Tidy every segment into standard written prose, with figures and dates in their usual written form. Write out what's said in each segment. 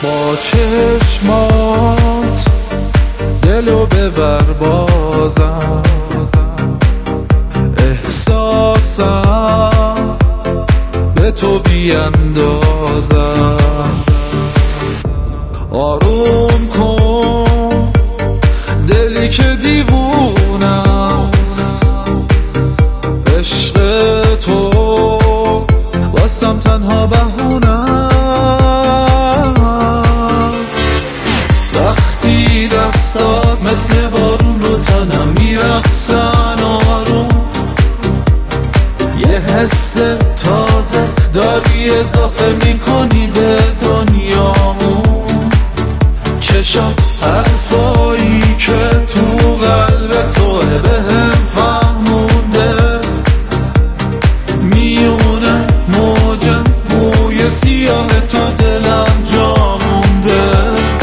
با چشمات دلو ببر بازم، احساسم به تو بیندازم. آروم کن دلی که دیوونه است، عشق تو واسم تنها بهونه است. وقتی دستات مثل بارون رو تنم میرقصن آروم، یه حس تازه داری اضافه میکنی به دنیامون. چشات حرفایی که تو قلب توه بهم فهمونده، میونه موج موی سیاه تو دلم جا مونده.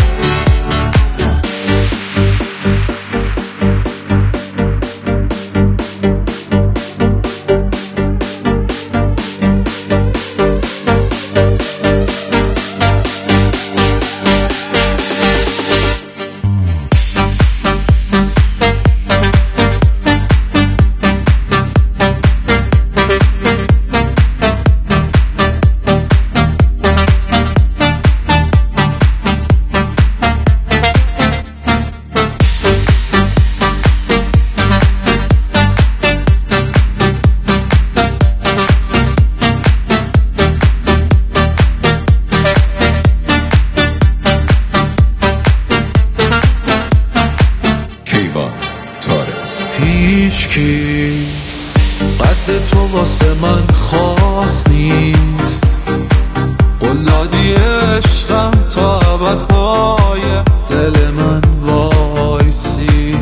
هیچکی قد تو واسه من خاص نیست، قلادی عشقم تا ابد پای دل من وایسی.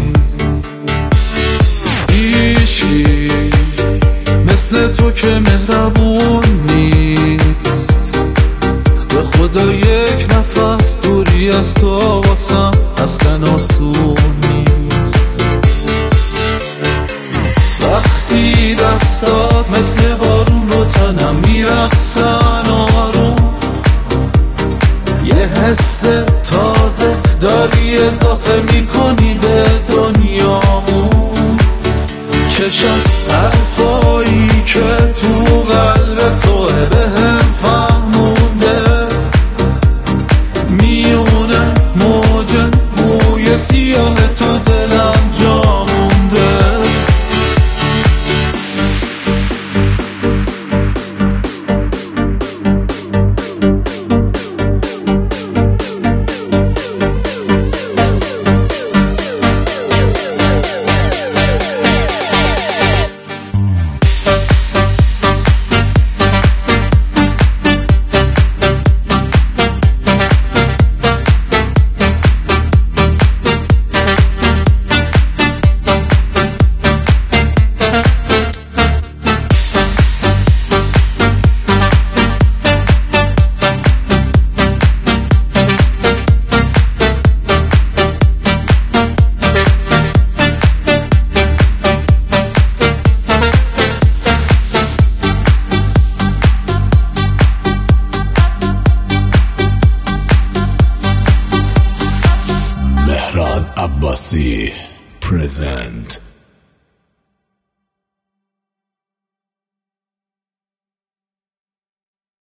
هیچکی مثل تو که مهربون نیست، به خدا یک نفس دوری از تو واسم اصلا آسون نیست. وقتی دستات مثل بارون رو تنم میرقصن آروم، یه حس تازه داری اضافه میکنی به دنیامون. چشات حرفایی که تو قلب توه بهم فهمونده، میونه موج موی سیاه تو دلم جا مونده. Abbasi present.